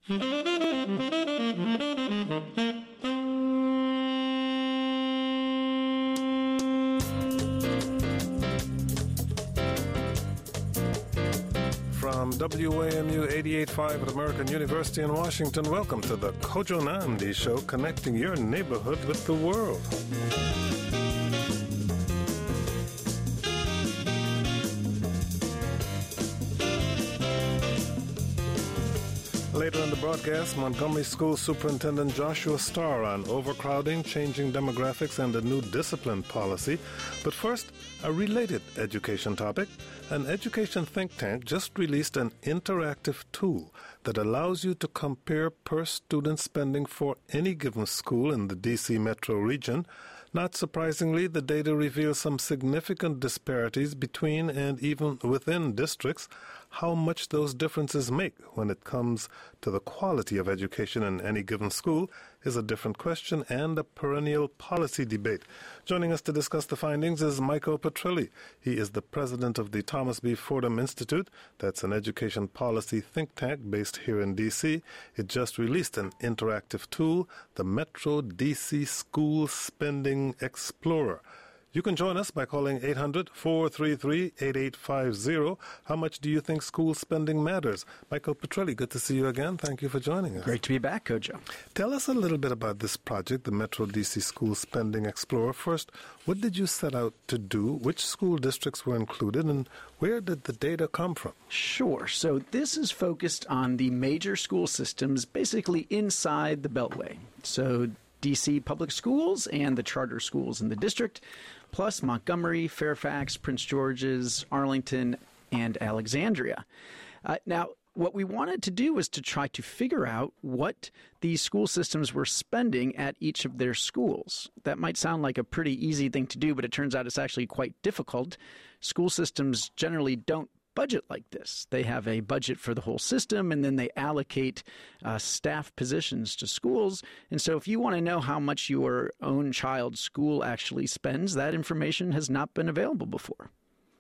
From WAMU 88.5 at American University in Washington, welcome to the Kojo Nandi Show, connecting your neighborhood with the world. Later in the broadcast, Montgomery School Superintendent Joshua Starr on overcrowding, changing demographics, and a new discipline policy. But first, a related education topic. An education think tank just released an interactive tool that allows you to compare per-student spending for any given school in the D.C. metro region. Not surprisingly, the data reveals some significant disparities between and even within districts. How much those differences make when it comes to the quality of education in any given school is a different question and a perennial policy debate. Joining us to discuss the findings is Michael Petrilli. He is the president of the Thomas B. Fordham Institute. That's an education policy think tank based here in D.C. It just released an interactive tool, the Metro D.C. School Spending Explorer. You can join us by calling 800-433-8850. How much do you think school spending matters? Michael Petrilli, good to see you again. Thank you for joining us. Great to be back, Kojo. Tell us a little bit about this project, the Metro DC School Spending Explorer. First, what did you set out to do? Which school districts were included, and where did the data come from? Sure. So this is focused on the major school systems, basically inside the Beltway. So D.C. public schools and the charter schools in the district, plus Montgomery, Fairfax, Prince George's, Arlington, and Alexandria. Now, what we wanted to do was to try to figure out what these school systems were spending at each of their schools. That might sound like a pretty easy thing to do, but it turns out it's actually quite difficult. School systems generally don't budget like this. They have a budget for the whole system, and then they allocate staff positions to schools. And so if you want to know how much your own child's school actually spends, that information has not been available before.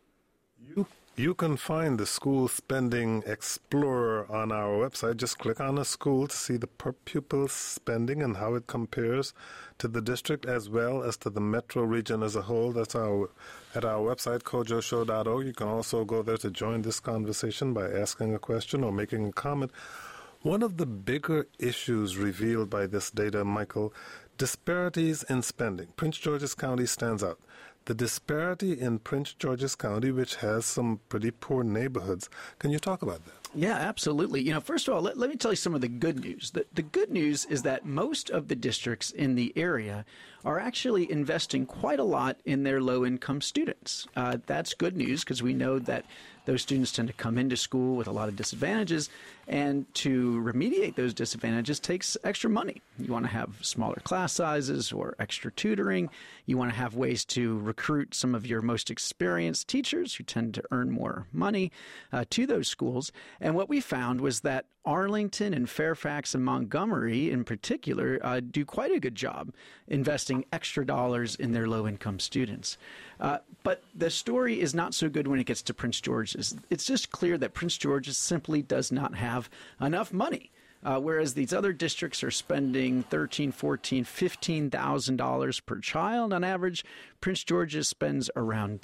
You can find the School Spending Explorer on our website. Just click on a school to see the per pupil spending and how it compares to the district as well as to the metro region as a whole. That's at our website, kojoshow.org. You can also go there to join this conversation by asking a question or making a comment. One of the bigger issues revealed by this data, Michael, disparities in spending. Prince George's County stands out. The disparity in Prince George's County, which has some pretty poor neighborhoods. Can you talk about that? Yeah, absolutely. First of all, let me tell you some of the good news. The good news is that most of the districts in the area are actually investing quite a lot in their low-income students. That's good news because we know that those students tend to come into school with a lot of disadvantages, and to remediate those disadvantages takes extra money. You want to have smaller class sizes or extra tutoring. You want to have ways to recruit some of your most experienced teachers who tend to earn more money to those schools. And what we found was that Arlington and Fairfax and Montgomery in particular do quite a good job investing extra dollars in their low-income students. But the story is not so good when it gets to Prince George's. It's just clear that Prince George's simply does not have enough money. Whereas these other districts are spending $13,000, $14,000, $15,000 per child on average, Prince George's spends around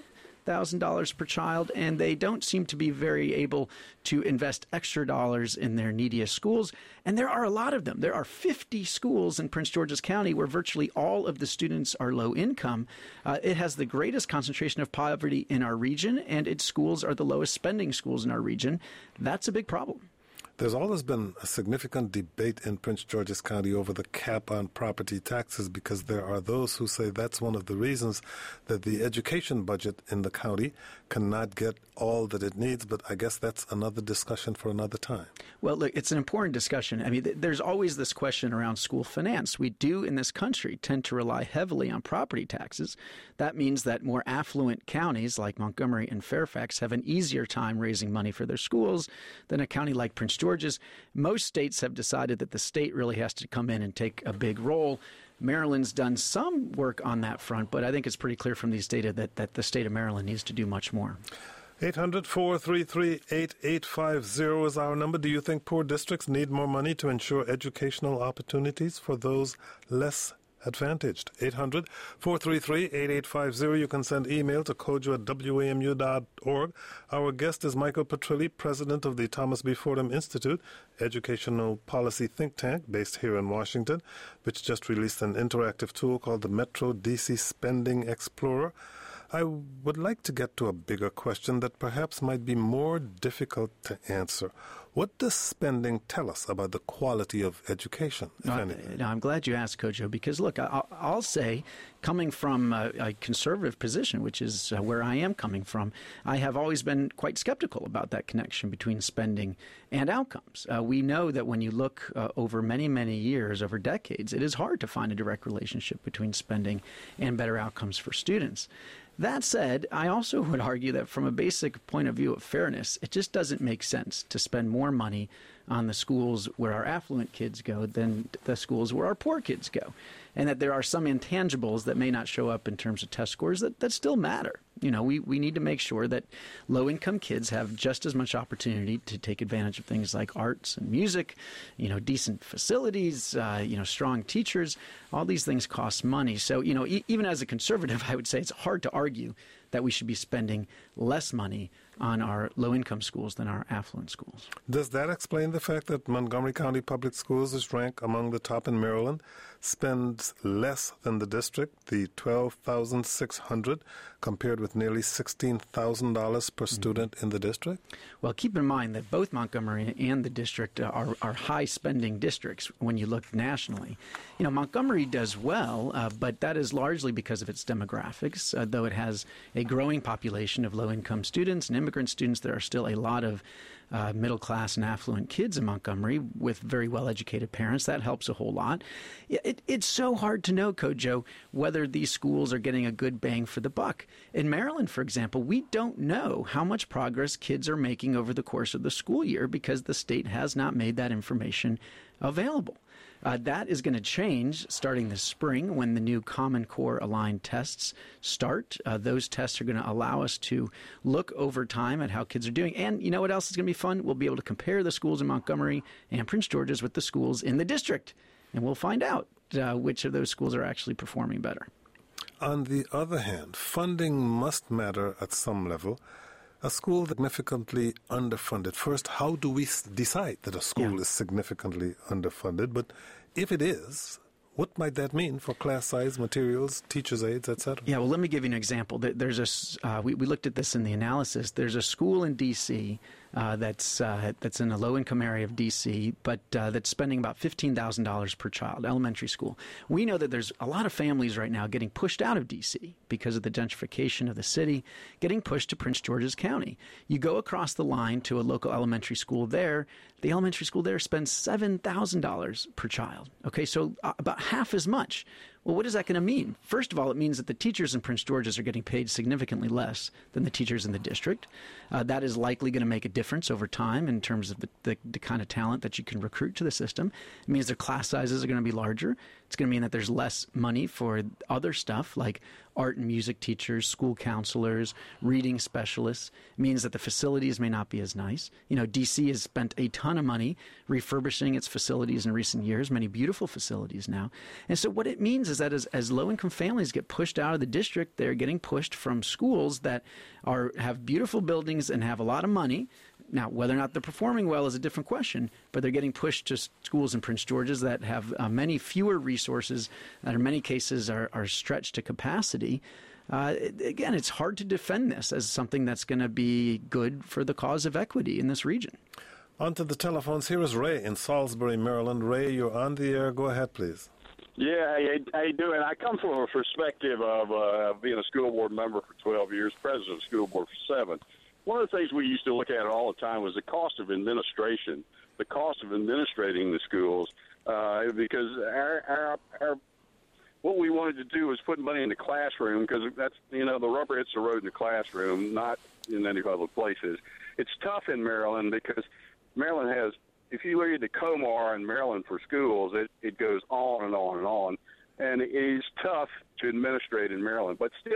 $10,000 per child, and they don't seem to be very able to invest extra dollars in their neediest schools. And there are a lot of them. There are 50 schools in Prince George's County where virtually all of the students are low income. It has the greatest concentration of poverty in our region, and its schools are the lowest spending schools in our region. That's a big problem. There's always been a significant debate in Prince George's County over the cap on property taxes because there are those who say that's one of the reasons that the education budget in the county cannot get all that it needs. But I guess that's another discussion for another time. Well, look, it's an important discussion. I mean, there's always this question around school finance. We do in this country tend to rely heavily on property taxes. That means that more affluent counties like Montgomery and Fairfax have an easier time raising money for their schools than a county like Prince George's. Most states have decided that the state really has to come in and take a big role. Maryland's done some work on that front, but I think it's pretty clear from these data that the state of Maryland needs to do much more. 800-433-8850 is our number. Do you think poor districts need more money to ensure educational opportunities for those less advantaged? 800-433-8850. You can send email to kojo@wamu.org. Our guest is Michael Petrilli, president of the Thomas B. Fordham Institute, educational policy think tank based here in Washington, which just released an interactive tool called the Metro DC Spending Explorer. I would like to get to a bigger question that perhaps might be more difficult to answer. What does spending tell us about the quality of education, if anything? I'm glad you asked, Kojo, because, look, I'll say, coming from a conservative position, which is where I am coming from, I have always been quite skeptical about that connection between spending and outcomes. We know that when you look over many, many years, over decades, it is hard to find a direct relationship between spending and better outcomes for students. That said, I also would argue that from a basic point of view of fairness, it just doesn't make sense to spend more money on the schools where our affluent kids go than the schools where our poor kids go. And that there are some intangibles that may not show up in terms of test scores that still matter. You know, we need to make sure that low-income kids have just as much opportunity to take advantage of things like arts and music, you know, decent facilities, strong teachers. All these things cost money. So, you know, even as a conservative, I would say it's hard to argue that we should be spending less money on our low-income schools than our affluent schools. Does that explain the fact that Montgomery County Public Schools is ranked among the top in Maryland, spends less than the district, the $12,600, compared with nearly $16,000 per student in the district? Well, keep in mind that both Montgomery and the district are high-spending districts when you look nationally. You know, Montgomery does well, but that is largely because of its demographics. Though it has a growing population of low-income students and immigrant students, there are still a lot of middle-class and affluent kids in Montgomery with very well-educated parents. That helps a whole lot. It's so hard to know, Kojo, whether these schools are getting a good bang for the buck. In Maryland, for example, we don't know how much progress kids are making over the course of the school year because the state has not made that information available. That is going to change starting this spring when the new Common Core aligned tests start. Those tests are going to allow us to look over time at how kids are doing. And you know what else is going to be fun? We'll be able to compare the schools in Montgomery and Prince George's with the schools in the district. And we'll find out which of those schools are actually performing better. On the other hand, funding must matter at some level. A school significantly underfunded. First, how do we decide that a school is significantly underfunded? But if it is, what might that mean for class size, materials, teachers' aides, etc.? Yeah, well, let me give you an example. There's we looked at this in the analysis. There's a school in D.C. That's in a low-income area of D.C., but that's spending about $15,000 per child, elementary school. We know that there's a lot of families right now getting pushed out of D.C. because of the gentrification of the city, getting pushed to Prince George's County. You go across the line to a local elementary school there, the elementary school there spends $7,000 per child. Okay, so about half as much. Well, what is that going to mean? First of all, it means that the teachers in Prince George's are getting paid significantly less than the teachers in the district. That is likely going to make a difference over time in terms of the kind of talent that you can recruit to the system. It means their class sizes are going to be larger. It's going to mean that there's less money for other stuff like art and music teachers, school counselors, reading specialists. It means that the facilities may not be as nice. You know, D.C. has spent a ton of money refurbishing its facilities in recent years, many beautiful facilities now. And so what it means is that as low-income families get pushed out of the district, they're getting pushed from schools that have beautiful buildings and have a lot of money. Now, whether or not they're performing well is a different question, but they're getting pushed to schools in Prince George's that have many fewer resources that in many cases are stretched to capacity. Again, it's hard to defend this as something that's going to be good for the cause of equity in this region. On to the telephones. Here is Ray in Salisbury, Maryland. Ray, you're on the air. Go ahead, please. Yeah, how you doing? I come from a perspective of being a school board member for 12 years, president of the school board for 7. One of the things we used to look at all the time was the cost of administration, the cost of administrating the schools, because our what we wanted to do was put money in the classroom because that's, the rubber hits the road in the classroom, not in any other places. It's tough in Maryland because Maryland has, if you look at the COMAR in Maryland for schools, it goes on and on and on, and it is tough to administrate in Maryland. But still,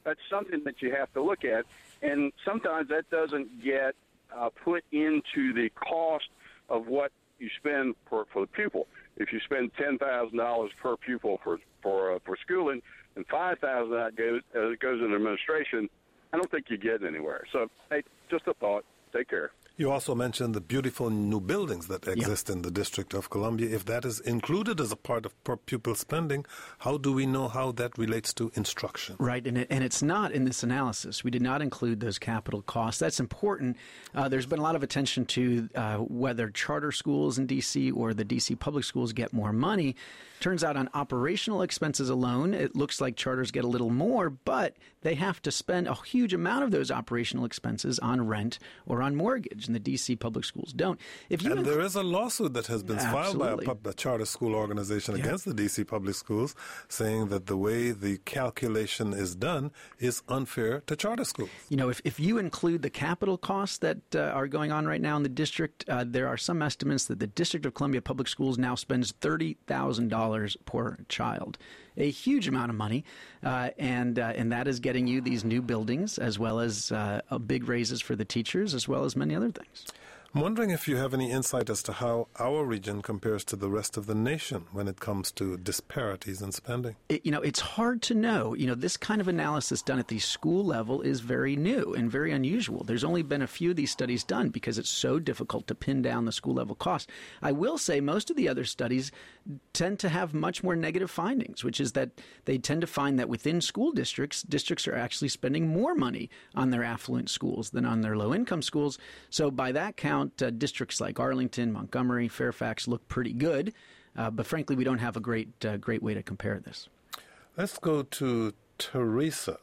that's something that you have to look at, and sometimes that doesn't get put into the cost of what you spend for the pupil. If you spend $10,000 per pupil for schooling, and $5,000 that goes in administration, I don't think you're getting anywhere. So, hey, just a thought. Take care. You also mentioned the beautiful new buildings that exist in the District of Columbia. If that is included as a part of per pupil spending, how do we know how that relates to instruction? Right, and it's not in this analysis. We did not include those capital costs. That's important. There's been a lot of attention to whether charter schools in D.C. or the D.C. public schools get more money. Turns out on operational expenses alone, it looks like charters get a little more, but they have to spend a huge amount of those operational expenses on rent or on mortgage, and the D.C. public schools don't. And there is a lawsuit that has been filed by a charter school organization against the D.C. public schools, saying that the way the calculation is done is unfair to charter schools. You know, if you include the capital costs that are going on right now in the district, there are some estimates that the District of Columbia Public Schools now spends $30,000 per child, a huge amount of money, and that is getting you these new buildings as well as big raises for the teachers as well as many other things. I'm wondering if you have any insight as to how our region compares to the rest of the nation when it comes to disparities in spending. It's hard to know. This kind of analysis done at the school level is very new and very unusual. There's only been a few of these studies done because it's so difficult to pin down the school level costs. I will say most of the other studies tend to have much more negative findings, which is that they tend to find that within school districts are actually spending more money on their affluent schools than on their low-income schools. So by that count, districts like Arlington, Montgomery, Fairfax look pretty good, but frankly, we don't have a great way to compare this. Let's go to Teresa.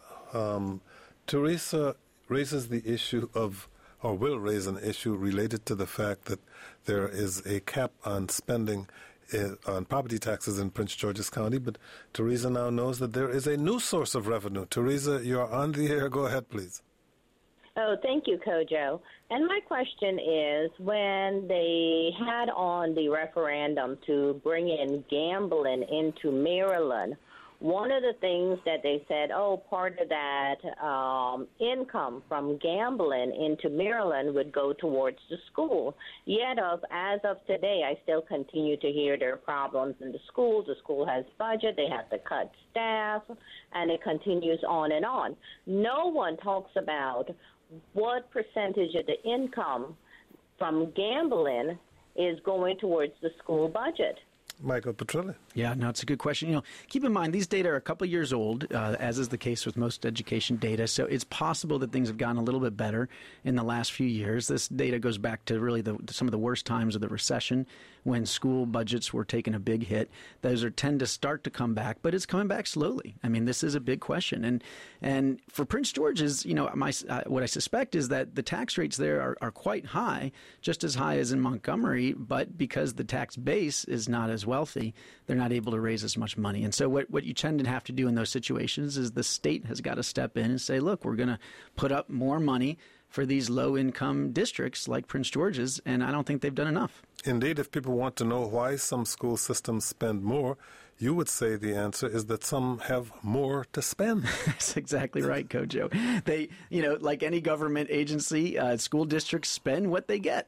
Teresa raises the issue of, or will raise an issue related to the fact that there is a cap on spending on property taxes in Prince George's County, but Teresa now knows that there is a new source of revenue. Teresa, you're on the air. Go ahead, please. Oh, thank you, Kojo. And my question is, when they had on the referendum to bring in gambling into Maryland, one of the things that they said, part of that income from gambling into Maryland would go towards the school. Yet, as of today, I still continue to hear there are problems in the school. The school has budget. They have to cut staff, and it continues on and on. No one talks about what percentage of the income from gambling is going towards the school budget. Michael Petrilli. Yeah, no, it's a good question. Keep in mind, these data are a couple of years old, as is the case with most education data. So it's possible that things have gotten a little bit better in the last few years. This data goes back to really some of the worst times of the recession when school budgets were taking a big hit. Those tend to start to come back, but it's coming back slowly. I mean, this is a big question. And for Prince George's, what I suspect is that the tax rates there are quite high, just as high as in Montgomery, but because the tax base is not as wealthy, they're not able to raise as much money. And so what you tend to have to do in those situations is the state has got to step in and say, look, we're going to put up more money for these low-income districts like Prince George's, and I don't think they've done enough. Indeed, if people want to know why some school systems spend more, you would say the answer is that some have more to spend. That's exactly right, Kojo. They, like any government agency, school districts spend what they get.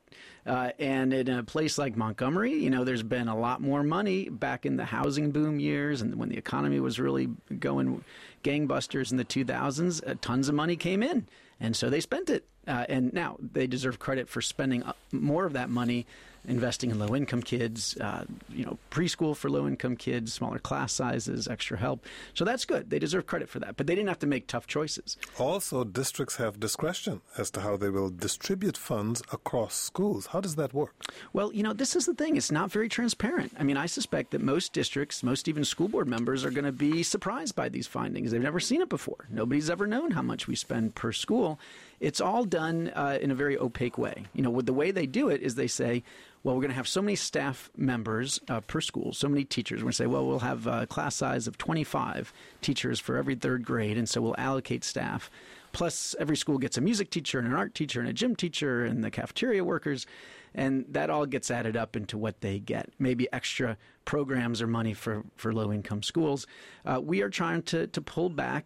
And in a place like Montgomery, there's been a lot more money back in the housing boom years and when the economy was really going gangbusters in the 2000s, tons of money came in. And so they spent it. And now they deserve credit for spending more of that money investing in low-income kids, preschool for low-income kids, smaller class sizes, extra help. So that's good. They deserve credit for that. But they didn't have to make tough choices. Also, districts have discretion as to how they will distribute funds across schools. How does that work? Well, this is the thing. It's not very transparent. I mean, I suspect that most districts, most even school board members are going to be surprised by these findings. They've never seen it before. Nobody's ever known how much we spend per school. It's all done in a very opaque way. The way they do it is they say, well, we're going to have so many staff members per school, so many teachers. We're going to say, well, we'll have a class size of 25 teachers for every third grade, and so we'll allocate staff. Plus, every school gets a music teacher and an art teacher and a gym teacher and the cafeteria workers, and that all gets added up into what they get. Maybe extra programs or money for low-income schools. We are trying to pull back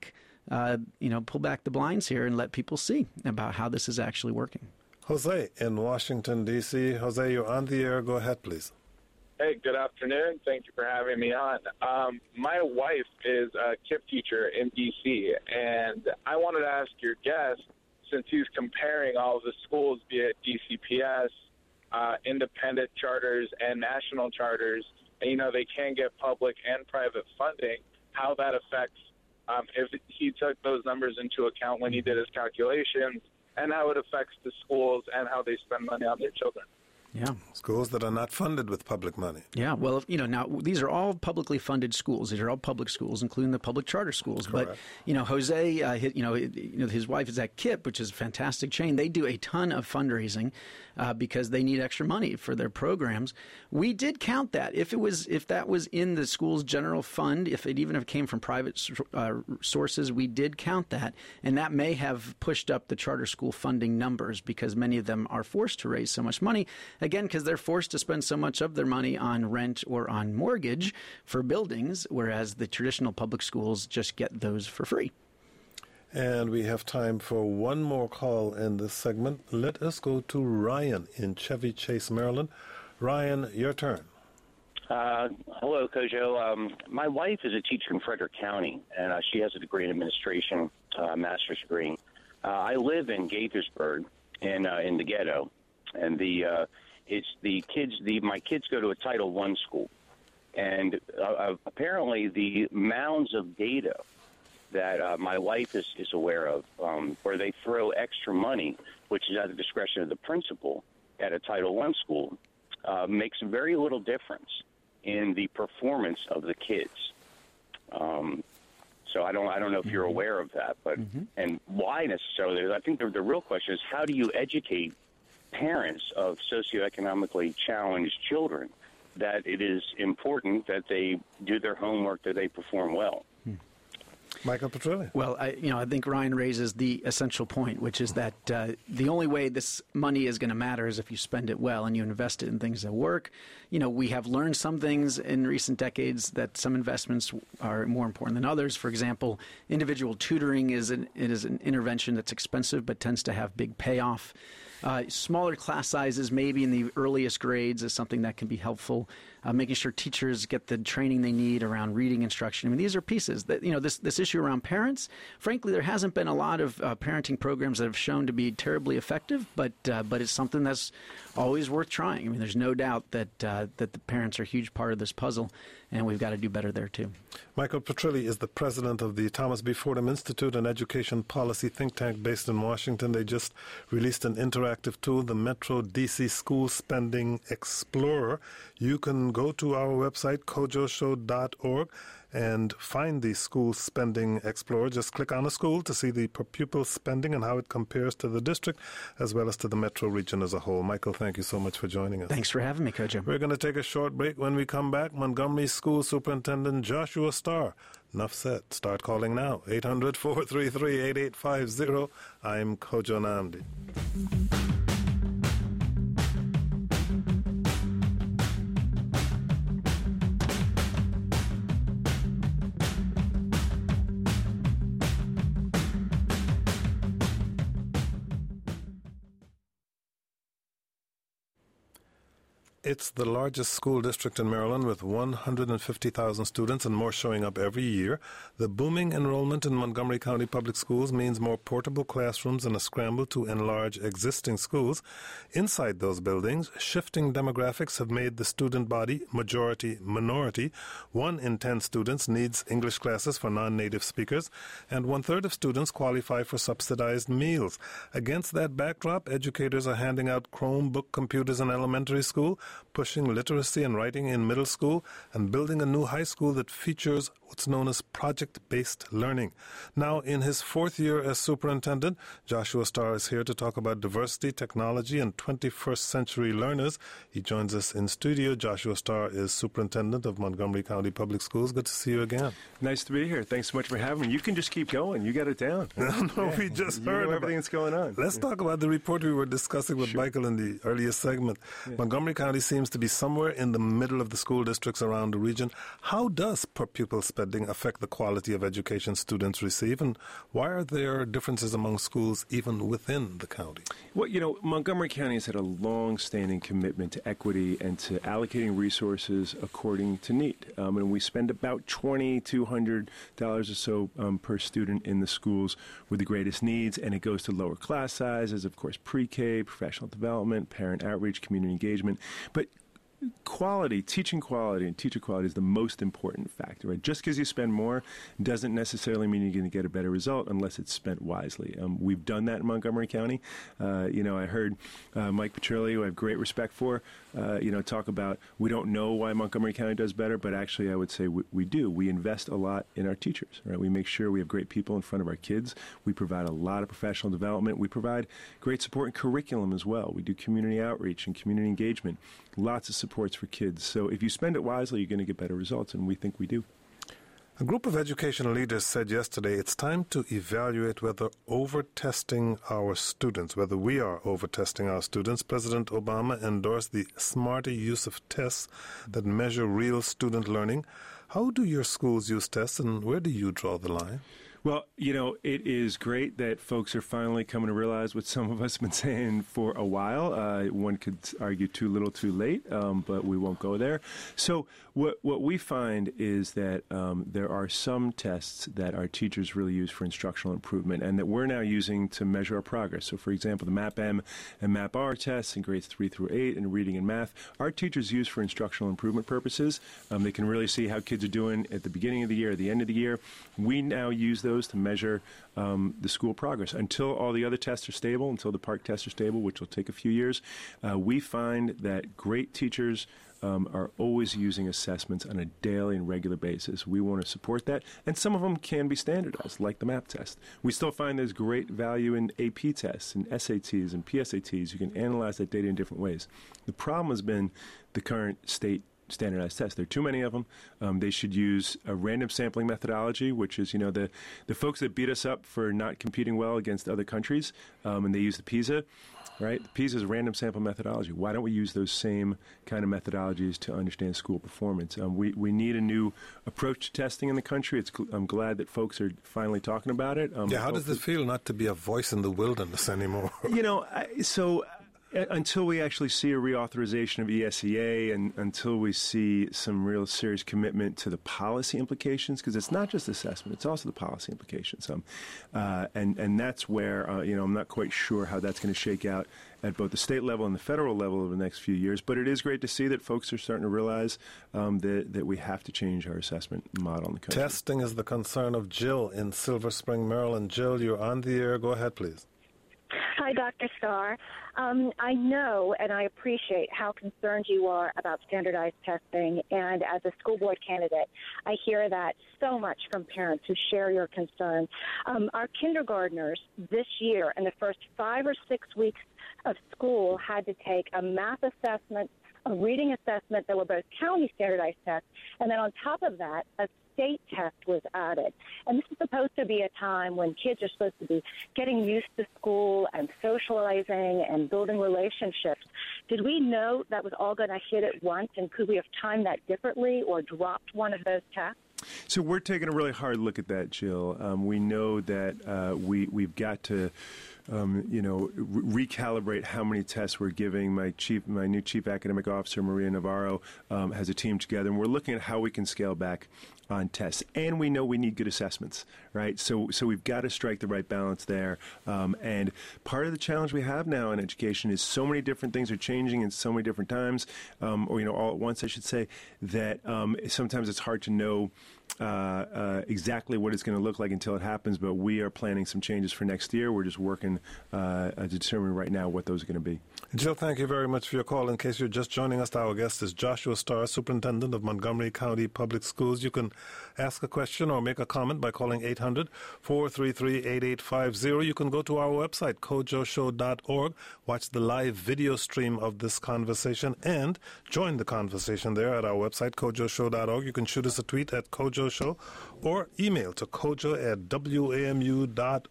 pull back the blinds here and let people see about how this is actually working. Jose in Washington, D.C. Jose, you're on the air. Go ahead, please. Hey, good afternoon. Thank you for having me on. My wife is a KIPP teacher in D.C., and I wanted to ask your guest, since he's comparing all of the schools, be it DCPS, independent charters, and national charters, and, they can get public and private funding, how that affects, if he took those numbers into account when he did his calculations, and how it affects the schools and how they spend money on their children. Yeah. Schools that are not funded with public money. Yeah, well, now these are all publicly funded schools. These are all public schools, including the public charter schools. Correct. But, Jose, his wife is at KIPP, which is a fantastic chain. They do a ton of fundraising because they need extra money for their programs. We did count that. If that was in the school's general fund, even if it came from private sources, we did count that. And that may have pushed up the charter school funding numbers because many of them are forced to raise so much money. Again, because they're forced to spend so much of their money on rent or on mortgage for buildings, whereas the traditional public schools just get those for free. And we have time for one more call in this segment. Let us go to Ryan in Chevy Chase, Maryland. Ryan, your turn. Hello, Kojo. My wife is a teacher in Frederick County, and she has a degree in administration, master's degree. I live in Gaithersburg in the ghetto, and my kids go to a Title I school, and apparently the mounds of data that my wife is aware of, where they throw extra money, which is at the discretion of the principal at a Title I school, makes very little difference in the performance of the kids. So I don't know if you're aware of that, but and why necessarily? I think the real question is, how do you educate parents of socioeconomically challenged children that it is important that they do their homework, that they perform well? Michael Petrilli. Well, I think Ryan raises the essential point, which is that the only way this money is going to matter is if you spend it well and you invest it in things that work. We have learned some things in recent decades that some investments are more important than others. For example, individual tutoring is an intervention that's expensive but tends to have big payoff. Smaller class sizes, maybe in the earliest grades, is something that can be helpful. Making sure teachers get the training they need around reading instruction. I mean, these are pieces that, this issue around parents. Frankly, there hasn't been a lot of parenting programs that have shown to be terribly effective, but it's something that's always worth trying. I mean, there's no doubt that the parents are a huge part of this puzzle, and we've got to do better there too. Michael Petrilli is the president of the Thomas B. Fordham Institute, an education policy think tank based in Washington. They just released an interactive tool, the Metro DC School Spending Explorer. You can go to our website, kojoshow.org, and find the School Spending Explorer. Just click on a school to see the per pupil spending and how it compares to the district as well as to the metro region as a whole. Michael, thank you so much for joining us. Thanks for having me, Kojo. We're going to take a short break. When we come back, Montgomery School Superintendent Joshua Starr. Enough said. Start calling now. 800-433-8850. I'm Kojo Nnamdi. It's the largest school district in Maryland with 150,000 students and more showing up every year. The booming enrollment in Montgomery County Public Schools means more portable classrooms and a scramble to enlarge existing schools. Inside those buildings, shifting demographics have made the student body majority-minority. 1 in 10 students needs English classes for non-native speakers, and 1/3 of students qualify for subsidized meals. Against that backdrop, educators are handing out Chromebook computers in elementary school, pushing literacy and writing in middle school, and building a new high school that features what's known as project-based learning. Now, in his 4th year as superintendent, Joshua Starr is here to talk about diversity, technology, and 21st century learners. He joins us in studio. Joshua Starr is superintendent of Montgomery County Public Schools. Good to see you again. Nice to be here. Thanks so much for having me. You can just keep going. You got it down. We just heard everything that's going on. Let's talk about the report we were discussing with Michael in the earlier segment. Montgomery County County seems to be somewhere in the middle of the school districts around the region. How does per-pupil spending affect the quality of education students receive, and why are there differences among schools even within the county? Well, you know, Montgomery County has had a long-standing commitment to equity and to allocating resources according to need. And we spend about $2,200 or so per student in the schools with the greatest needs, and it goes to lower class sizes, of course, pre-K, professional development, parent outreach, community engagement. But quality, teaching quality, and teacher quality is the most important factor, right? Just because you spend more doesn't necessarily mean you're going to get a better result unless it's spent wisely. We've done that in Montgomery County. I heard Mike Petrilli, who I have great respect for, talk about we don't know why Montgomery County does better, but actually I would say we do. We invest a lot in our teachers, right? We make sure we have great people in front of our kids. We provide a lot of professional development. We provide great support and curriculum as well. We do community outreach and community engagement. Lots of supports for kids. So if you spend it wisely, you're going to get better results, and we think we do. A group of educational leaders said yesterday it's time to evaluate whether whether we are over-testing our students. President Obama endorsed the smarter use of tests that measure real student learning. How do your schools use tests, and where do you draw the line? Well, it is great that folks are finally coming to realize what some of us have been saying for a while. One could argue too little, too late, but we won't go there. So what we find is that there are some tests that our teachers really use for instructional improvement and that we're now using to measure our progress. So, for example, the MAP-M and MAP-R tests in grades 3 through 8 in reading and math, our teachers use for instructional improvement purposes. They can really see how kids are doing at the beginning of the year, at the end of the year. We now use those to measure the school progress. Until all the other tests are stable, until the PARCC tests are stable, which will take a few years, we find that great teachers are always using assessments on a daily and regular basis. We want to support that, and some of them can be standardized, like the MAP test. We still find there's great value in AP tests and SATs and PSATs. You can analyze that data in different ways. The problem has been the current state standardized tests. There are too many of them. They should use a random sampling methodology, which is, the folks that beat us up for not competing well against other countries, and they use the PISA, right? The PISA is a random sample methodology. Why don't we use those same kind of methodologies to understand school performance? We need a new approach to testing in the country. I'm glad that folks are finally talking about it. How does it feel not to be a voice in the wilderness anymore? Until we actually see a reauthorization of ESEA and until we see some real serious commitment to the policy implications, because it's not just assessment, it's also the policy implications. And that's where, I'm not quite sure how that's going to shake out at both the state level and the federal level over the next few years. But it is great to see that folks are starting to realize that we have to change our assessment model in the country. Testing is the concern of Jill in Silver Spring, Maryland. Jill, you're on the air. Go ahead, please. Hi, Dr. Starr. I know and I appreciate how concerned you are about standardized testing, and as a school board candidate, I hear that so much from parents who share your concern. Our kindergartners this year, in the first 5 or 6 weeks of school, had to take a math assessment, a reading assessment that were both county standardized tests, and then on top of that, a state test was added. And this is supposed to be a time when kids are supposed to be getting used to school and socializing and building relationships. Did we know that was all going to hit at once, and could we have timed that differently or dropped one of those tests? So we're taking a really hard look at that, Jill. We know that we've got to recalibrate how many tests we're giving. My new chief academic officer, Maria Navarro, has a team together, and we're looking at how we can scale back on tests. And we know we need good assessments, right? So we've got to strike the right balance there. And part of the challenge we have now in education is so many different things are changing in so many different times, or all at once, I should say, that sometimes it's hard to know exactly what it's going to look like until it happens, but we are planning some changes for next year. We're just working to determine right now what those are going to be. Jill, thank you very much for your call. In case you're just joining us, our guest is Joshua Starr, Superintendent of Montgomery County Public Schools. You can ask a question or make a comment by calling 800-433-8850. You can go to our website, kojoshow.org, watch the live video stream of this conversation, and join the conversation there at our website, kojoshow.org. You can shoot us a tweet at Kojo Show or email to kojo@wamu.org.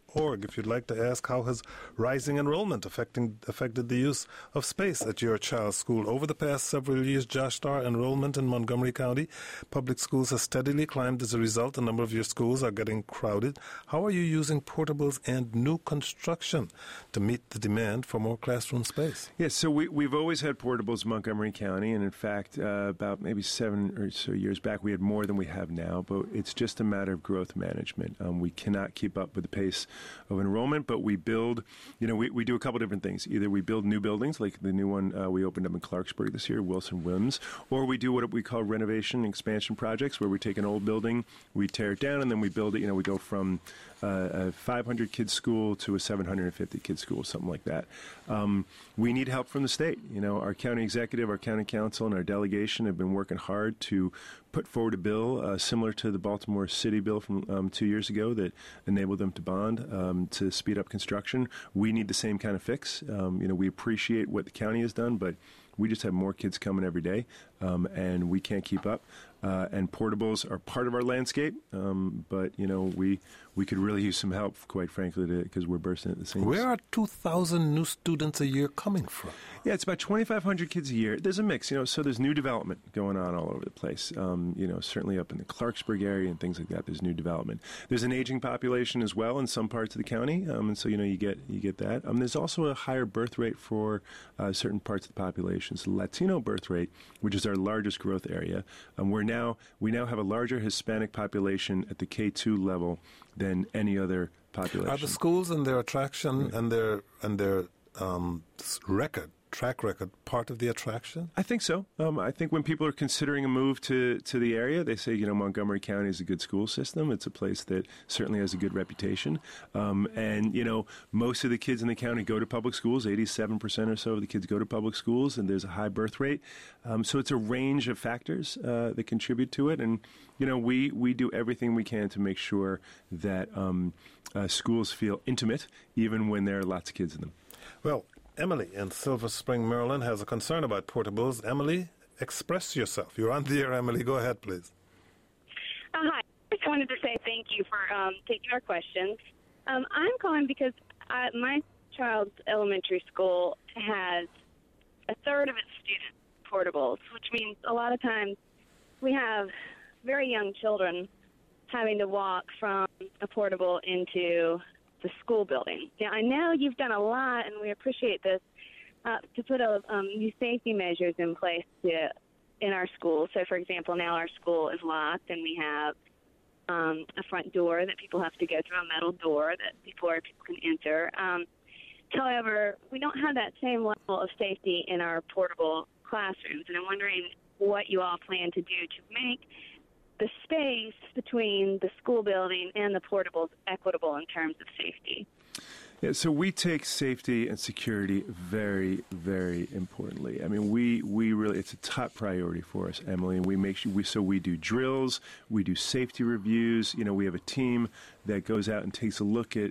org if you'd like to ask how has rising enrollment affected the use of space at your child's school. Over the past several years, Josh Starr, enrollment in Montgomery County public schools has steadily climbed. As a result, a number of your schools are getting crowded. How are you using portables and new construction to meet the demand for more classroom space? Yes, so we've always had portables in Montgomery County, and in fact, about maybe 7 or so years back, we had more than we have now, but it's just a matter of growth management. We cannot keep up with the pace of enrollment, but we build, we do a couple different things. Either we build new buildings, like the new one we opened up in Clarksburg this year, Wilson Wims, or we do what we call renovation expansion projects, where we take an old building, we tear it down, and then we build it. We go from a 500-kid school to a 750-kid school, something like that. We need help from the state. Our county executive, our county council, and our delegation have been working hard to put forward a bill similar to the Baltimore City bill from 2 years ago that enabled them to bond to speed up construction. We need the same kind of fix. We appreciate what the county has done, but we just have more kids coming every day, and we can't keep up. And portables are part of our landscape, but we could really use some help, quite frankly, because we're bursting at the seams. Where are 2,000 new students a year coming from? Yeah, it's about 2,500 kids a year. There's a mix, so there's new development going on all over the place. Certainly up in the Clarksburg area and things like that, there's new development. There's an aging population as well in some parts of the county, and so you get that. There's also a higher birth rate for certain parts of the population. So the Latino birth rate, which is our largest growth area, we now have a larger Hispanic population at the K2 level than any other population. Are the schools and their attraction and their track record part of the attraction? I think so. I think when people are considering a move to the area, they say, Montgomery County is a good school system. It's a place that certainly has a good reputation. And most of the kids in the county go to public schools. 87% or so of the kids go to public schools, and there's a high birth rate. So it's a range of factors that contribute to it. And, we do everything we can to make sure that schools feel intimate, even when there are lots of kids in them. Well, Emily in Silver Spring, Maryland, has a concern about portables. Emily, express yourself. You're on the air, Emily. Go ahead, please. Hi. I just wanted to say thank you for taking our questions. I'm calling because my child's elementary school has a third of its students portables, which means a lot of times we have very young children having to walk from a portable into the school building. Now, I know you've done a lot, and we appreciate this, to put new safety measures in place in our school. So, for example, now our school is locked, and we have a front door that people have to go through, a metal door before people can enter. However, we don't have that same level of safety in our portable classrooms, and I'm wondering what you all plan to do to make the space between the school building and the portables equitable in terms of safety. Yeah, so we take safety and security very, very importantly. I mean, we really, it's a top priority for us, Emily, and we make sure we do drills, we do safety reviews. We have a team that goes out and takes a look at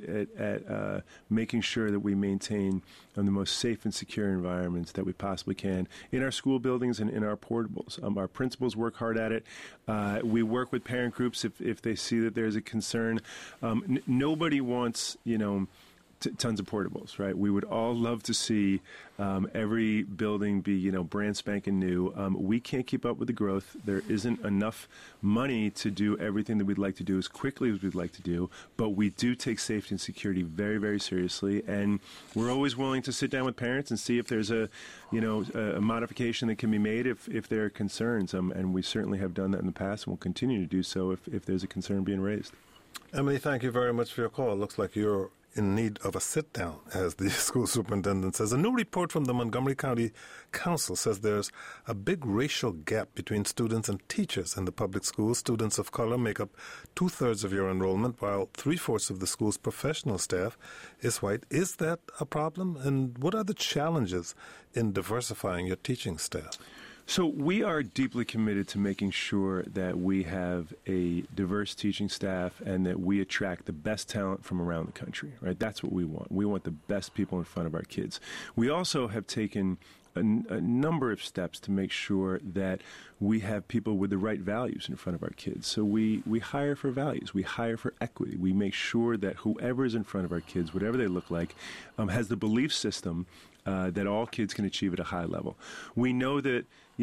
making sure that we maintain the most safe and secure environments that we possibly can in our school buildings and in our portables. Our principals work hard at it. We work with parent groups if they see that there's a concern. Nobody wants, tons of portables, right? We would all love to see every building be, brand spanking new. We can't keep up with the growth. There isn't enough money to do everything that we'd like to do as quickly as we'd like to do, but we do take safety and security very, very seriously, and we're always willing to sit down with parents and see if there's a modification that can be made if there are concerns, and we certainly have done that in the past and will continue to do so if there's a concern being raised. Emily, thank you very much for your call. It looks like you're in need of a sit-down, as the school superintendent says. A new report from the Montgomery County Council says there's a big racial gap between students and teachers in the public schools. Students of color make up 2/3 of your enrollment, while 3/4 of the school's professional staff is white. Is that a problem? And what are the challenges in diversifying your teaching staff? So we are deeply committed to making sure that we have a diverse teaching staff and that we attract the best talent from around the country, right? That's what we want. We want the best people in front of our kids. We also have taken a number of steps to make sure that we have people with the right values in front of our kids. So we hire for values. We hire for equity. We make sure that whoever is in front of our kids, whatever they look like, has the belief system that all kids can achieve at a high level. We know that,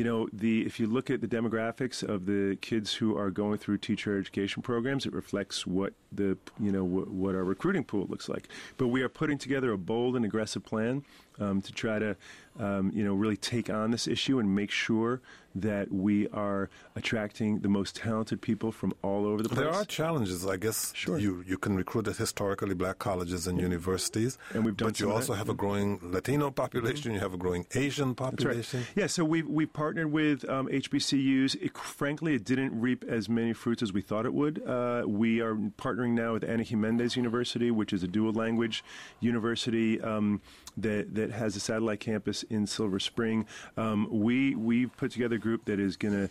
if you look at the demographics of the kids who are going through teacher education programs, it reflects what what our recruiting pool looks like. But we are putting together a bold and aggressive plan to try to, really take on this issue and make sure that we are attracting the most talented people from all over the place. There are challenges, I guess. Sure. You can recruit at historically black colleges and universities, and we've done but you also have a growing Latino population. You have a growing Asian population. That's right. Yeah, so we partnered with HBCUs. Frankly, it didn't reap as many fruits as we thought it would. We are partnering now with Ana Jiménez University, which is a dual language university that has a satellite campus in Silver Spring. We've put together a group that is going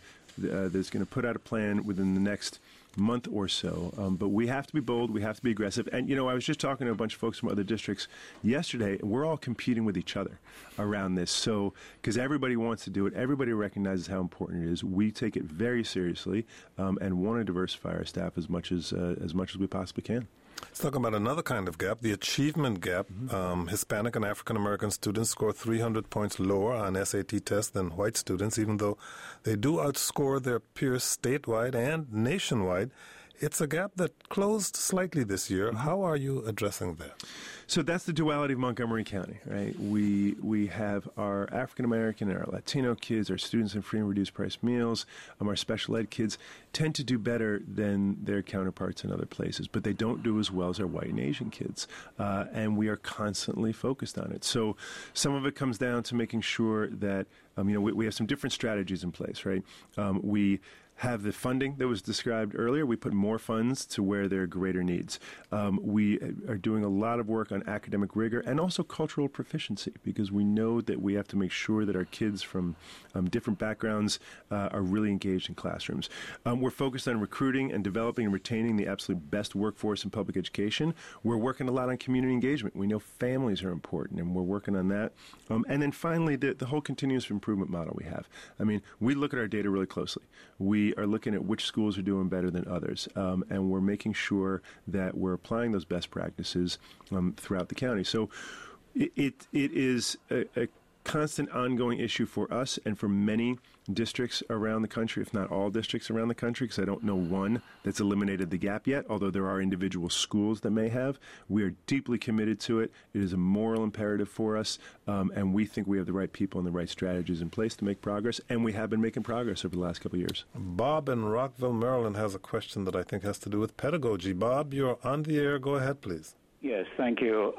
to put out a plan within the next month or so. But we have to be bold. We have to be aggressive. And, I was just talking to a bunch of folks from other districts yesterday, and we're all competing with each other around this. So, because everybody wants to do it, everybody recognizes how important it is. We take it very seriously and want to diversify our staff as much as we possibly can. Let's talk about another kind of gap, the achievement gap. Hispanic and African American students score 300 points lower on SAT tests than white students, even though they do outscore their peers statewide and nationwide. It's a gap that closed slightly this year. How are you addressing that? So that's the duality of Montgomery County, right? We have our African American and our Latino kids, our students in free and reduced price meals, our special ed kids tend to do better than their counterparts in other places, but they don't do as well as our white and Asian kids. And we are constantly focused on it. So some of it comes down to making sure that, we have some different strategies in place, right? We have the funding that was described earlier. We put more funds to where there are greater needs. We are doing a lot of work on academic rigor and also cultural proficiency, because we know that we have to make sure that our kids from different backgrounds are really engaged in classrooms. We're focused on recruiting and developing and retaining the absolute best workforce in public education. We're working a lot on community engagement. We know families are important, and we're working on that. And then finally, the whole continuous improvement model we have. We look at our data really closely. We are looking at which schools are doing better than others, and we're making sure that we're applying those best practices throughout the county. So it is a constant ongoing issue for us and for many districts around the country, if not all districts around the country, because I don't know one that's eliminated the gap yet, although there are individual schools that may have. We are deeply committed to it. It is a moral imperative for us, and we think we have the right people and the right strategies in place to make progress, and we have been making progress over the last couple of years. Bob in Rockville, Maryland has a question that I think has to do with pedagogy. Bob, you're on the air. Go ahead, please. Yes, thank you.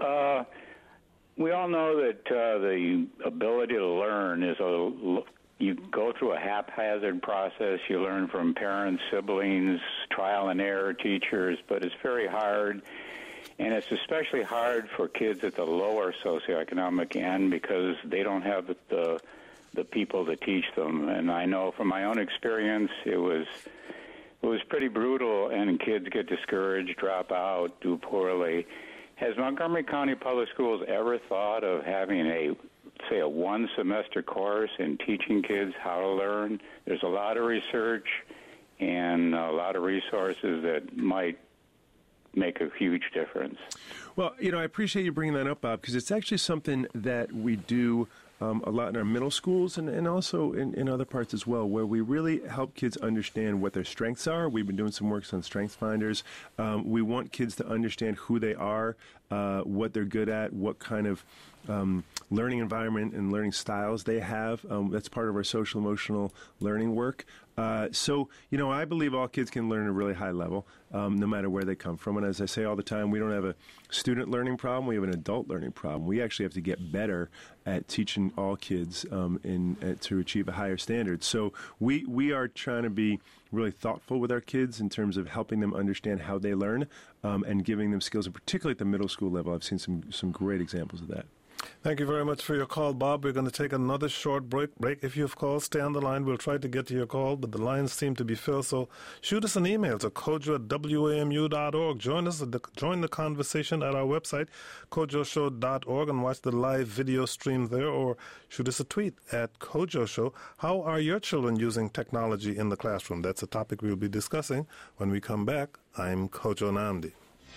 We all know that the ability to learn is you go through a haphazard process. You learn from parents, siblings, trial and error teachers, but it's very hard. And it's especially hard for kids at the lower socioeconomic end because they don't have the people to teach them. And I know from my own experience, it was pretty brutal, and kids get discouraged, drop out, do poorly. Has Montgomery County Public Schools ever thought of having a one-semester course in teaching kids how to learn? There's a lot of research and a lot of resources that might make a huge difference. Well, I appreciate you bringing that up, Bob, because it's actually something that we do a lot in our middle schools and also in other parts as well, where we really help kids understand what their strengths are. We've been doing some work on Strengths Finders. We want kids to understand who they are, what they're good at, what kind of learning environment and learning styles they have. That's part of our social emotional learning work. So, I believe all kids can learn at a really high level, no matter where they come from. And as I say all the time, we don't have a student learning problem. We have an adult learning problem. We actually have to get better at teaching all kids to achieve a higher standard. So we are trying to be really thoughtful with our kids in terms of helping them understand how they learn and giving them skills, and particularly at the middle school level. I've seen some great examples of that. Thank you very much for your call, Bob. We're going to take another short break. If you have called, stay on the line. We'll try to get to your call, but the lines seem to be filled. So shoot us an email to kojo@wamu.org. Join the conversation at our website, kojoshow.org, and watch the live video stream there, or shoot us a tweet at Kojo Show. How are your children using technology in the classroom? That's a topic we'll be discussing when we come back. I'm Kojo Nnamdi.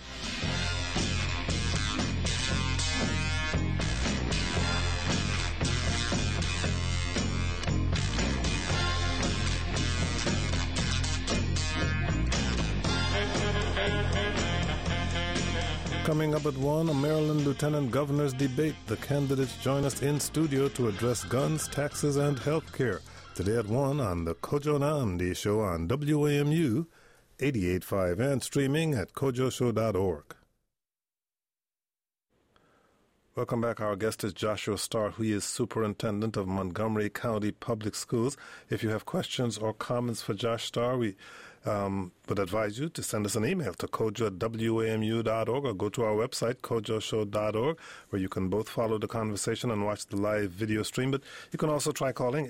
Coming up at 1, a Maryland Lieutenant Governor's debate. The candidates join us in studio to address guns, taxes, and health care. Today at 1 on the Kojo Nnamdi Show on WAMU 88.5 and streaming at kojoshow.org. Welcome back. Our guest is Joshua Starr, who is Superintendent of Montgomery County Public Schools. If you have questions or comments for Josh Starr, we would advise you to send us an email to kojo@wamu.org or go to our website, kojoshow.org, where you can both follow the conversation and watch the live video stream. But you can also try calling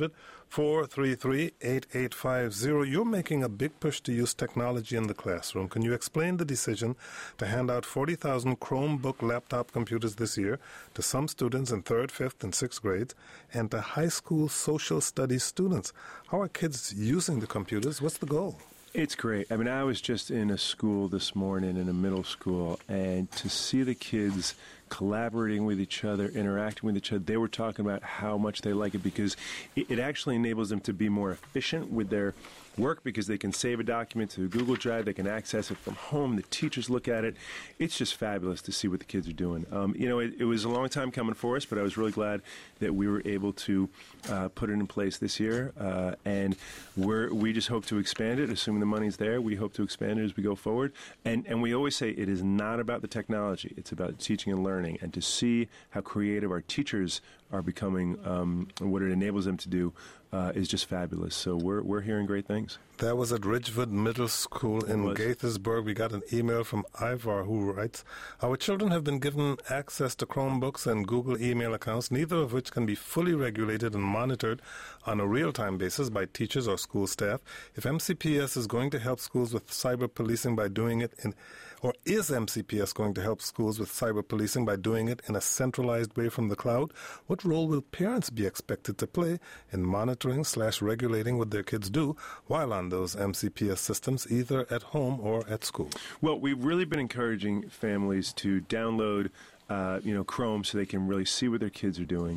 800-433-8850. You're making a big push to use technology in the classroom. Can you explain the decision to hand out 40,000 Chromebook laptop computers this year to some students in 3rd, 5th, and 6th grades and to high school social studies students? How are kids using the computers? What's the goal? It's great. I mean, I was just in a school this morning, in a middle school, and to see the kids collaborating with each other, interacting with each other, they were talking about how much they like it because it actually enables them to be more efficient with their work because they can save a document to Google Drive, they can access it from home, the teachers look at it. It's just fabulous to see what the kids are doing. It was a long time coming for us, but I was really glad that we were able to put it in place this year, and we just hope to expand it, assuming the money's there. We hope to expand it as we go forward, and we always say it is not about the technology, it's about teaching and learning, and to see how creative our teachers are becoming, what it enables them to do, is just fabulous. So we're hearing great things. That was at Ridgewood Middle School in Gaithersburg. We got an email from Ivar who writes, our children have been given access to Chromebooks and Google email accounts, neither of which can be fully regulated and monitored on a real-time basis by teachers or school staff. If MCPS is going to help schools with cyber policing by doing it or is MCPS going to help schools with cyber policing by doing it in a centralized way from the cloud? What role will parents be expected to play in monitoring/regulating what their kids do while on those MCPS systems, either at home or at school? Well, we've really been encouraging families to download, Chrome so they can really see what their kids are doing.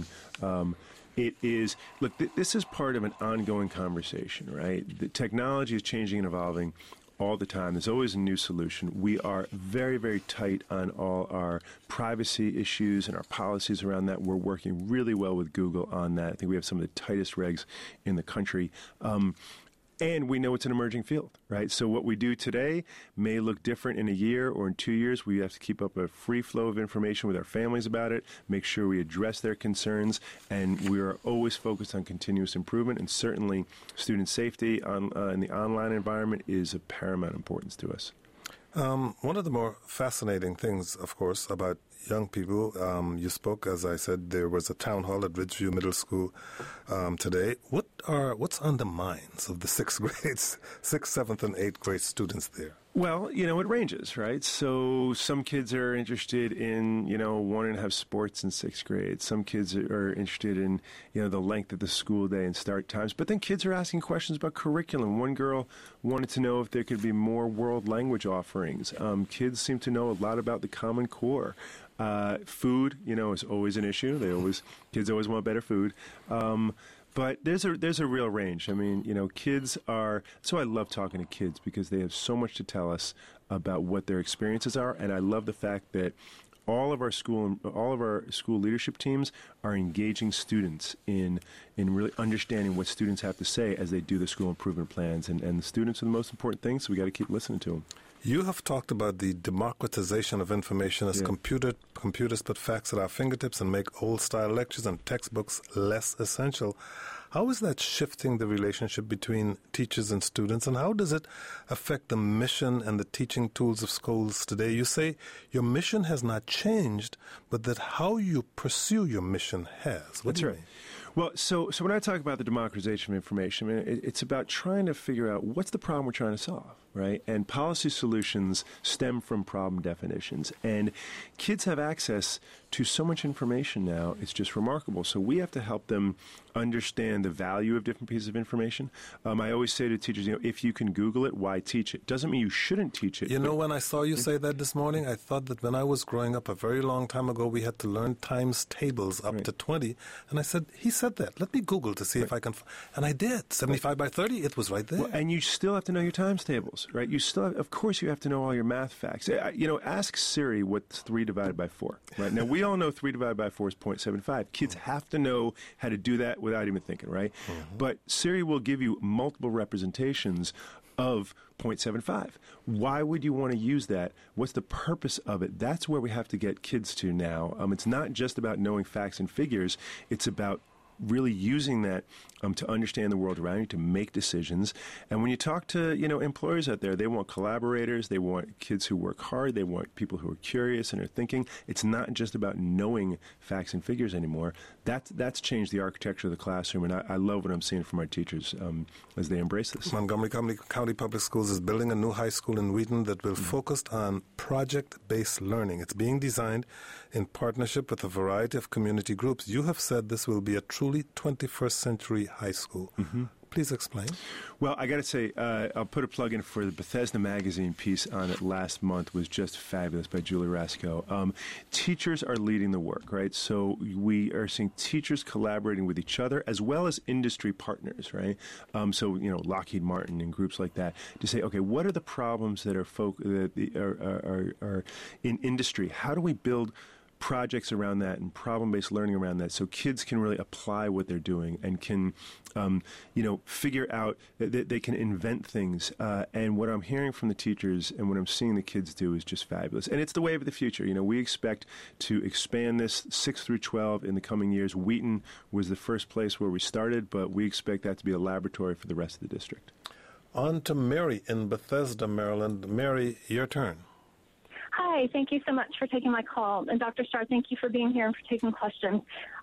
This is part of an ongoing conversation, right? The technology is changing and evolving all the time. There's always a new solution. We are very, very tight on all our privacy issues and our policies around that. We're working really well with Google on that. I think we have some of the tightest regs in the country. And we know it's an emerging field, right? So what we do today may look different in a year or in 2 years. We have to keep up a free flow of information with our families about it, make sure we address their concerns, and we are always focused on continuous improvement. And certainly student safety in the online environment is of paramount importance to us. One of the more fascinating things, of course, about young people, you spoke, as I said, there was a town hall at Ridgeview Middle School today. What's on the minds of the 6th, 7th, and 8th grade students there? Well, it ranges, right? So some kids are interested in, wanting to have sports in 6th grade. Some kids are interested in, the length of the school day and start times. But then kids are asking questions about curriculum. One girl wanted to know if there could be more world language offerings. Kids seem to know a lot about the Common Core. Food, is always an issue. Kids always want better food. But there's a real range. I mean, kids are. So I love talking to kids because they have so much to tell us about what their experiences are, and I love the fact that all of our school leadership teams are engaging students in really understanding what students have to say as they do the school improvement plans, and the students are the most important thing. So we got to keep listening to them. You have talked about the democratization of information as computers put facts at our fingertips and make old-style lectures and textbooks less essential. How is that shifting the relationship between teachers and students, and how does it affect the mission and the teaching tools of schools today? You say your mission has not changed, but that how you pursue your mission has. What do you mean? Well, so when I talk about the democratization of information, I mean, it's about trying to figure out what's the problem we're trying to solve, right? And policy solutions stem from problem definitions. And kids have access to so much information now, it's just remarkable. So we have to help them understand the value of different pieces of information. I always say to teachers, if you can Google it, why teach it? Doesn't mean you shouldn't teach it. You know, when I saw you say that this morning, I thought that when I was growing up a very long time ago, we had to learn times tables up to 20. And I said, he said that. Let me Google to see if I can. And I did. 75 by 30, it was right there. Well, and you still have to know your times tables, right? You still have, of course, you have to know all your math facts. Ask Siri what's 3 divided by 4, right? Now, we all know 3 divided by 4 is 0.75. Kids have to know how to do that without even thinking, right? But Siri will give you multiple representations of 0.75. Why would you want to use that? What's the purpose of it? That's where we have to get kids to now. It's not just about knowing facts and figures. It's about really using that to understand the world around you, to make decisions. And when you talk to, employers out there, they want collaborators, they want kids who work hard, they want people who are curious and are thinking. It's not just about knowing facts and figures anymore. That's changed the architecture of the classroom, and I love what I'm seeing from our teachers as they embrace this. Montgomery County Public Schools is building a new high school in Wheaton that will focus on project-based learning. It's being designed in partnership with a variety of community groups. You have said this will be a truly 21st century high school. Please explain. Well, I got to say, I'll put a plug in for the Bethesda Magazine piece on it last month. Was just fabulous by Julie Rasco. Teachers are leading the work, right? So we are seeing teachers collaborating with each other as well as industry partners, right? So Lockheed Martin and groups like that to say, okay, what are the problems that are in industry? How do we build projects around that and problem-based learning around that so kids can really apply what they're doing and can, figure out that they can invent things. And what I'm hearing from the teachers and what I'm seeing the kids do is just fabulous. And it's the wave of the future. We expect to expand this 6 through 12 in the coming years. Wheaton was the first place where we started, but we expect that to be a laboratory for the rest of the district. On to Mary in Bethesda, Maryland. Mary, your turn. Hi, thank you so much for taking my call. And Dr. Starr, thank you for being here and for taking questions.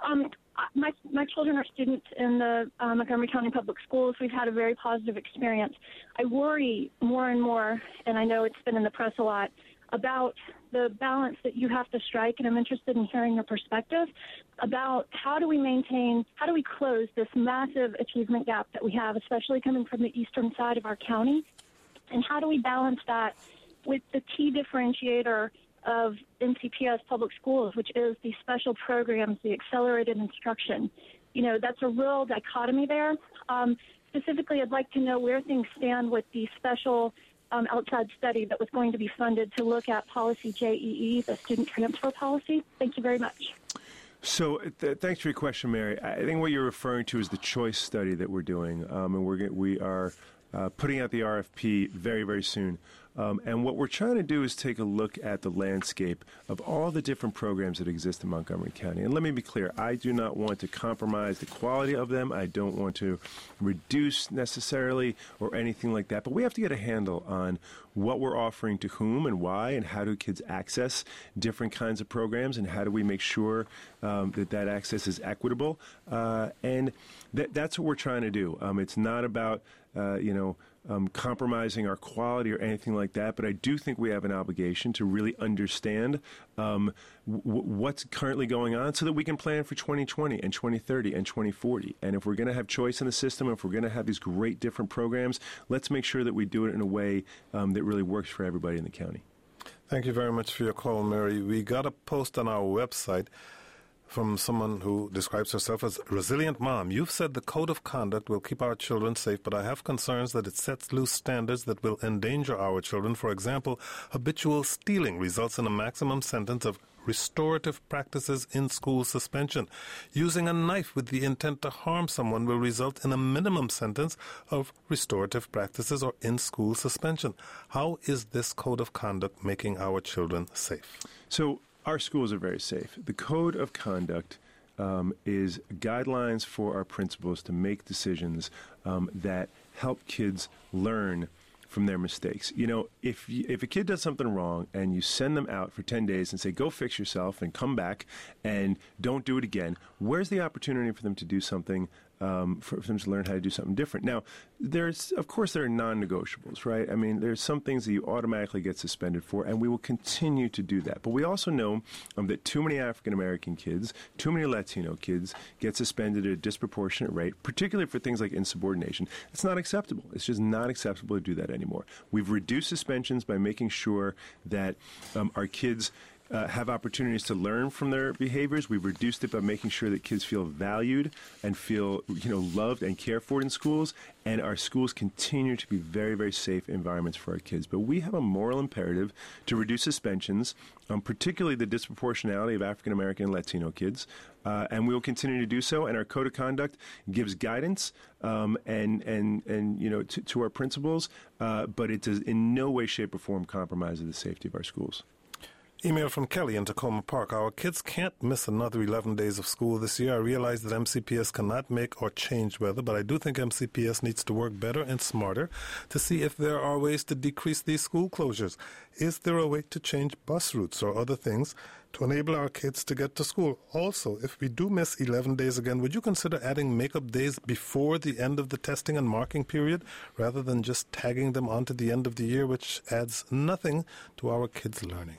My children are students in the Montgomery County Public Schools. We've had a very positive experience. I worry more and more, and I know it's been in the press a lot, about the balance that you have to strike, and I'm interested in hearing your perspective about how do we close this massive achievement gap that we have, especially coming from the eastern side of our county, and how do we balance that with the key differentiator of NCPS public schools, which is the special programs, the accelerated instruction. That's a real dichotomy there. Specifically, I'd like to know where things stand with the special outside study that was going to be funded to look at policy JEE, the student transfer policy. Thank you very much. So thanks for your question, Mary. I think what you're referring to is the choice study that we're doing, and we are putting out the RFP very, very soon. And what we're trying to do is take a look at the landscape of all the different programs that exist in Montgomery County. And let me be clear, I do not want to compromise the quality of them. I don't want to reduce necessarily or anything like that. But we have to get a handle on what we're offering to whom and why, and how do kids access different kinds of programs, and how do we make sure that access is equitable. And that's what we're trying to do. It's not about, compromising our quality or anything like that, but I do think we have an obligation to really understand what's currently going on so that we can plan for 2020 and 2030 and 2040. And if we're going to have choice in the system, if we're going to have these great different programs, let's make sure that we do it in a way that really works for everybody in the county. Thank you very much for your call, Mary. We got a post on our website from someone who describes herself as resilient mom. You've said the code of conduct will keep our children safe, but I have concerns that it sets loose standards that will endanger our children. For example, habitual stealing results in a maximum sentence of restorative practices in school suspension. Using a knife with the intent to harm someone will result in a minimum sentence of restorative practices or in-school suspension. How is this code of conduct making our children safe? So our schools are very safe. The code of conduct is guidelines for our principals to make decisions that help kids learn from their mistakes. You know, if a kid does something wrong and you send them out for 10 days and say, go fix yourself and come back and don't do it again, where's the opportunity for them to do something, for them to learn how to do something different? Now, of course, there are non-negotiables, right? I mean, there's some things that you automatically get suspended for, and we will continue to do that. But we also know that too many African-American kids, too many Latino kids get suspended at a disproportionate rate, particularly for things like insubordination. It's not acceptable. It's just not acceptable to do that anymore. We've reduced suspensions by making sure that our kids have opportunities to learn from their behaviors. We've reduced it by making sure that kids feel valued and feel, loved and cared for in schools. And our schools continue to be very, very safe environments for our kids. But we have a moral imperative to reduce suspensions, particularly the disproportionality of African American and Latino kids. And we will continue to do so. And our code of conduct gives guidance to our principals, but it does in no way, shape, or form compromise the safety of our schools. Email from Kelly in Tacoma Park. Our kids can't miss another 11 days of school this year. I realize that MCPS cannot make or change weather, but I do think MCPS needs to work better and smarter to see if there are ways to decrease these school closures. Is there a way to change bus routes or other things to enable our kids to get to school? Also, if we do miss 11 days again, would you consider adding makeup days before the end of the testing and marking period rather than just tagging them onto the end of the year, which adds nothing to our kids' learning?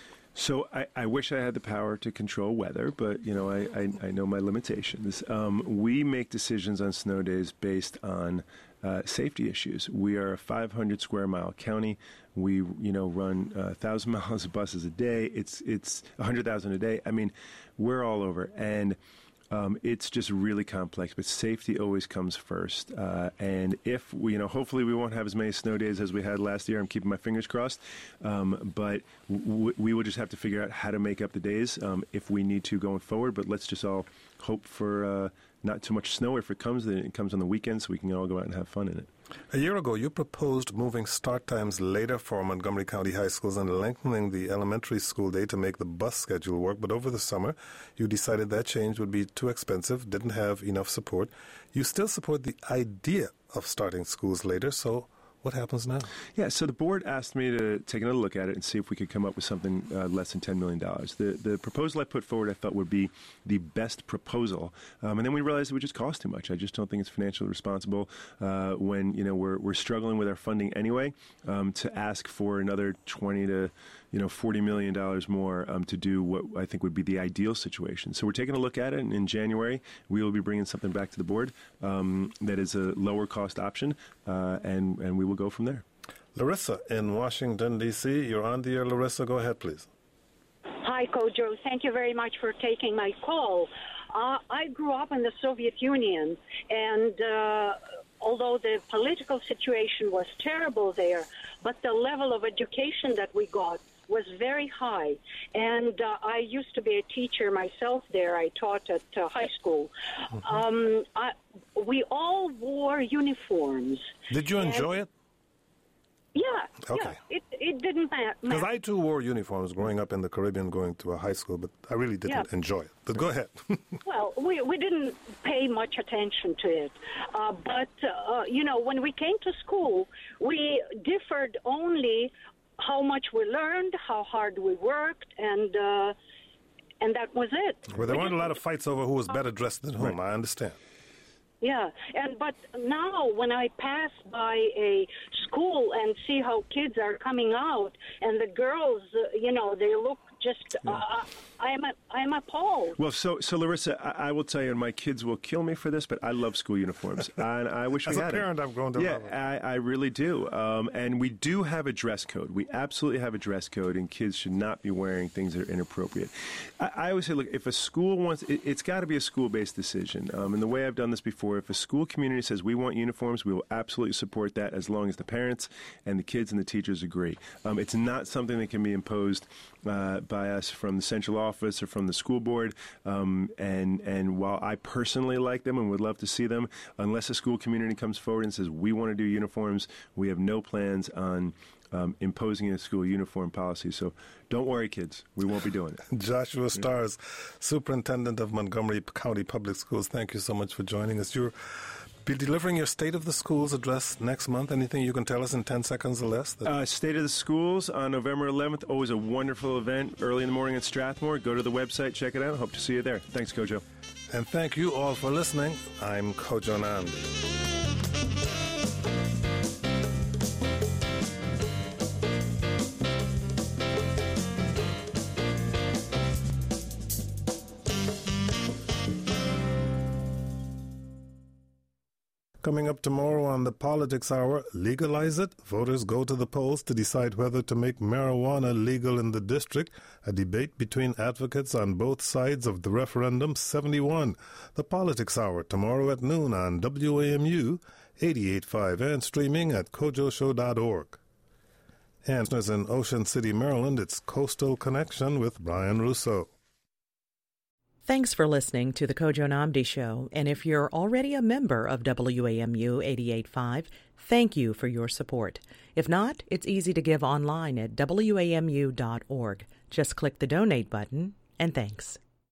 So I wish I had the power to control weather, but, I know my limitations. We make decisions on snow days based on safety issues. We are a 500 square mile county. We, run 1,000 miles of buses a day. It's 100,000 a day. I mean, we're all over. And it's just really complex, but safety always comes first. And if hopefully we won't have as many snow days as we had last year. I'm keeping my fingers crossed. But we will just have to figure out how to make up the days if we need to going forward. But let's just all hope for not too much snow. If it comes on the weekend so we can all go out and have fun in it. A year ago, you proposed moving start times later for Montgomery County high schools and lengthening the elementary school day to make the bus schedule work. But over the summer, you decided that change would be too expensive, didn't have enough support. You still support the idea of starting schools later, so what happens now? Yeah, so the board asked me to take another look at it and see if we could come up with something less than $10 million. The proposal I put forward I thought would be the best proposal. And then we realized it would just cost too much. I just don't think it's financially responsible when, we're struggling with our funding anyway to ask for another $20 to $40 million more to do what I think would be the ideal situation. So we're taking a look at it, and in January we will be bringing something back to the board that is a lower cost option, and we will go from there. Larissa in Washington, D.C. You're on the air, Larissa. Go ahead, please. Hi, Kojo. Thank you very much for taking my call. I grew up in the Soviet Union, and although the political situation was terrible there, but the level of education that we got was very high. And I used to be a teacher myself there. I taught at high school. We all wore uniforms. Did you enjoy it? Yeah. Okay. Yeah, it didn't matter. Because I, too, wore uniforms growing up in the Caribbean, going to a high school, but I really didn't enjoy it. But go ahead. Well, we didn't pay much attention to it. But when we came to school, we differed only how much we learned, how hard we worked, and that was it. Well, there weren't a lot of fights over who was better dressed than whom, I understand. Yeah, but now when I pass by a school and see how kids are coming out, and the girls, they look just, I'm appalled. Well, so Larissa, I will tell you, and my kids will kill me for this, but I love school uniforms, and I wish we had As a parent, I've grown to love it. I really do. And we do have a dress code. We absolutely have a dress code, and kids should not be wearing things that are inappropriate. I always say, look, if a school wants, it's got to be a school-based decision. And the way I've done this before, if a school community says we want uniforms, we will absolutely support that as long as the parents and the kids and the teachers agree. It's not something that can be imposed by us from the central office or from the school board. And while I personally like them and would love to see them, unless a school community comes forward and says we want to do uniforms, we have no plans on imposing a school uniform policy. So don't worry, kids. We won't be doing it. Joshua Stars, Superintendent of Montgomery County Public Schools, thank you so much for joining us. You'll be delivering your State of the Schools address next month. Anything you can tell us in 10 seconds or less? State of the Schools on November 11th. Always a wonderful event early in the morning at Strathmore. Go to the website, check it out. Hope to see you there. Thanks, Kojo. And thank you all for listening. I'm Kojo Nandi. Coming up tomorrow on the Politics Hour, legalize it. Voters go to the polls to decide whether to make marijuana legal in the district. A debate between advocates on both sides of the referendum 71. The Politics Hour tomorrow at noon on WAMU 88.5 and streaming at kojoshow.org. And in Ocean City, Maryland, it's Coastal Connection with Brian Rousseau. Thanks for listening to the Kojo Nnamdi Show, and if you're already a member of WAMU 88.5, thank you for your support. If not, it's easy to give online at WAMU.org. Just click the donate button, and thanks.